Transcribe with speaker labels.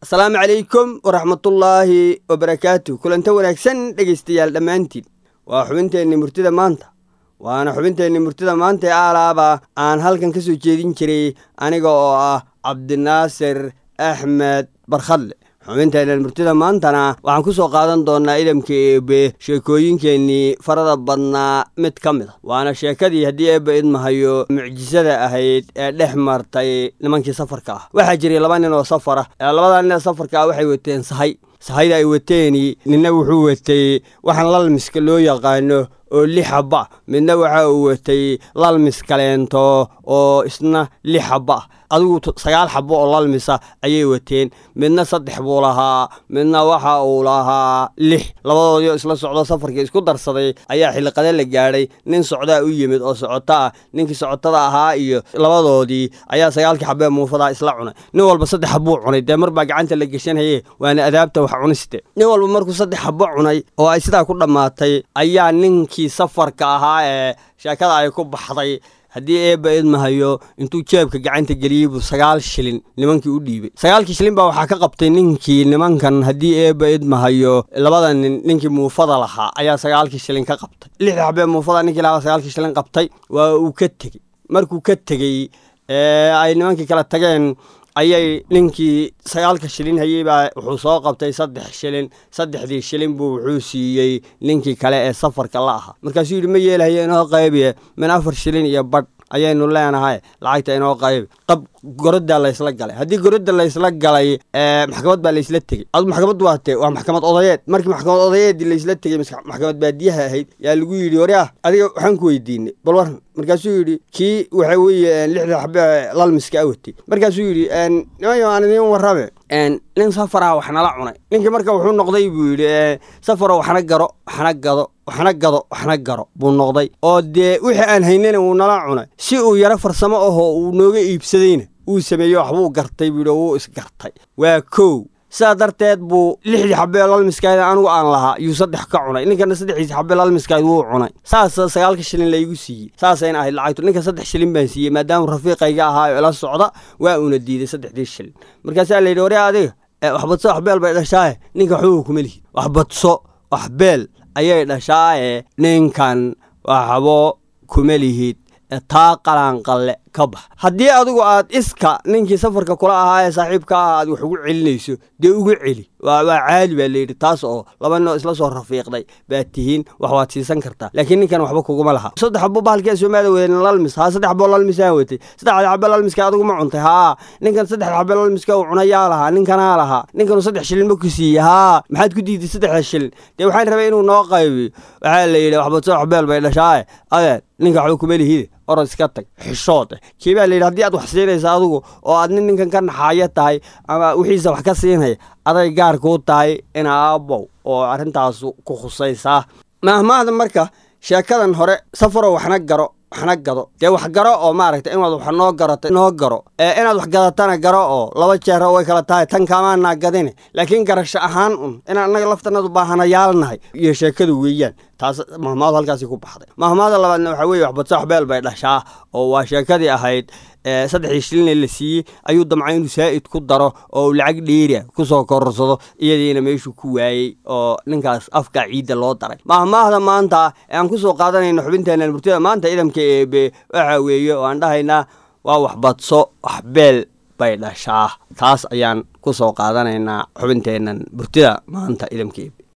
Speaker 1: السلام عليكم ورحمة الله وبركاته. كل أنت ونكسن دقيستيال دمانتين وحبنتيني مرتدى مانتا وأنا حبنتيني مرتدى مانتا على أن هل كان كسو جيدين كري أنا عبد الناصر أحمد برخل xubinteena murtida maantana waxaan ku soo qaadan doonaa idamka eebe sheekooyinkeennii farada badnaa mid ka mid ah waana sheekadii haddii eebba idmahayo mucjisada ahayd ee dhex martay nimankii safarka ah waxaa jiray laba nin oo safar ah labada nin ee safarka ah waxay wateen sahayda ay wateeni ninna wuxuu watay waxaan lalmiska loo yaqaano oo 6 xabba midna waxa uu watay lalmis kaleento oo isna 6 xabba adigu 9 xabbo oo lalmisa ayay wateen midna 3 buu lahaa midna waxa uu lahaa 6 labadoodii isla socdo safarkii isku darsaday ayaa xilqada la gaaray nin socda u yimid oo socota ninkii socotada ahaa iyo labadoodii ayaa 9 xabbe muufada isla cunay nin walba 3 xabbo cunay marba gacanta la gashanayay waana adaabta wax cuniste nin walba markuu 3 xabbo cunay oo ay sidaa ku dhamaatay ayaa ninkii safarka ahaa ee sheekada ay ku baxday haddii eebba idmahayo intuu jeebka gacanta geliyay buu 9 shilin nimankii u dhiibay 9 shilin baa waxa ka qabtay ninkii nimankan haddii eebba idmahayo labada ninkii muufada lahaa ayaa 9 shilin ka qabtay 6 xabbe muufada ninkii lahaa 9 shilin qabtay waa uu ka tegey markuu ka tegey ay nimankii kala tageen ayay ninkii 9 shilin hayay baa wuxuu soo qabtay 3 shilin 3 shilin buu wuxuu siiyay ninkii kale ee safarka la ahaa markaasuu yiri ma yeelahay inoo qaybiye min 4 shilin iyo bad ayaynu leenahay lacagta inoo qayb qab gorodda la isla galay haddii gorodda la isla galay maxkamad baa la isla tegay maxkamad waa maxkamad odayeed markii maxkamad odayeed la isla tegay maxkamad baadiyaha ahayd yaa lagu yiri wariya adiga waxaan ku weydiinay bal war markaasuu yiri kii waxa weeye 6 xabbe lalmiska awtay markaasuu yiri aan idin warabe nin safara waxna la cunay ninkii marka wuxuu noqday buu yiri safara waxna garo buu noqday oo dee wixii aan haynana uu nala cunay si uu yara farsamo ahoo uu nooga iibsadayna uu sameeyo waxbuu gartay buu uu isgartay waa koow saa darteed buu 6 xabbe lalmiskaada anigu aan lahaa yuu 3 ka cunay ninkana 3 xabbe lalmiskaada wuu cunay saas 9 shilin la igu siiyay saasayna ahayd lacagtu ninka 3 shilin baan siiyay maadaama rafiiqayga ahaa oo la socda waa una diiday 3 shilin markaas la yiri wariya adiga waxbadso waxbeel bay dhashay ninka wuxuu ku melihi waxbadso waxbeel ayay dhashay ninkan waxbo ku melihid taa qalanqalle ka bax haddii adigu aad iska ninkii safarka kula ahaa ee saaxiibka aad wax ugu celinayso dee ugu celi waa caadi baa leeyahay taas oo laba noo isla soo rafiiqday baa tihiin wax waad siisan kartaa laakiin ninkan waxba kuguma laha 3 xabbo baalkii Soomaaliya weyn lalmis 3 xabbo lalmis aan watay 3 xabbo lalmiska adigu ma cuntay ninkan 3 xabbo lalmiska uu cunaya laha ninkan 3 shilin ma ku siiyay maxaad ku diiday 3 shilin dee waxaan rabay inuu noo qaybiyo waxa la yiraahdaa waxba soo xabeel bay dhashay ninka wuxuu ku melihid oran iska tag xishood kiiba la yiraahdaa aad wax siinaysa adigu oo aad ninkan ka naxaya tahay ama wixiisa wax ka siinay aday gaar ku tahay in aabo oo arintaas ku khusaysa mahmaada marka sheekadan hore safaro waxna gado dee wax garo oo maaragtay in wax noo garo inaad wax gadatana garo oo 2 jeer way kala tahay tan kamaana gadine laakiin garasho ahaan in anaga laftanadu baahanayaalnahay iyo sheekadu weeyaan taas mahmaad halkaas ku baxday mahmaada labaadna waxa weeye waxba saxbeel bay dhashaa oo waa sheekadii ahayd 3 shilin la siiyay ayuu damcay inuu saa'id ku daro oo lacag dheeri ku soo korsado iyadiina meeshu ku waayay oo ninkaas afka ciida loo daray mahmaada maanta aan ku soo qaadanayno xubinteena murtida maanta idamka eebe waxa weeye oo aan dhahaynaa waa waxbadso waxbeel bay dhashaa taas ayaan ku soo qaadanaynaa xubinteena murtida maanta idamka eebe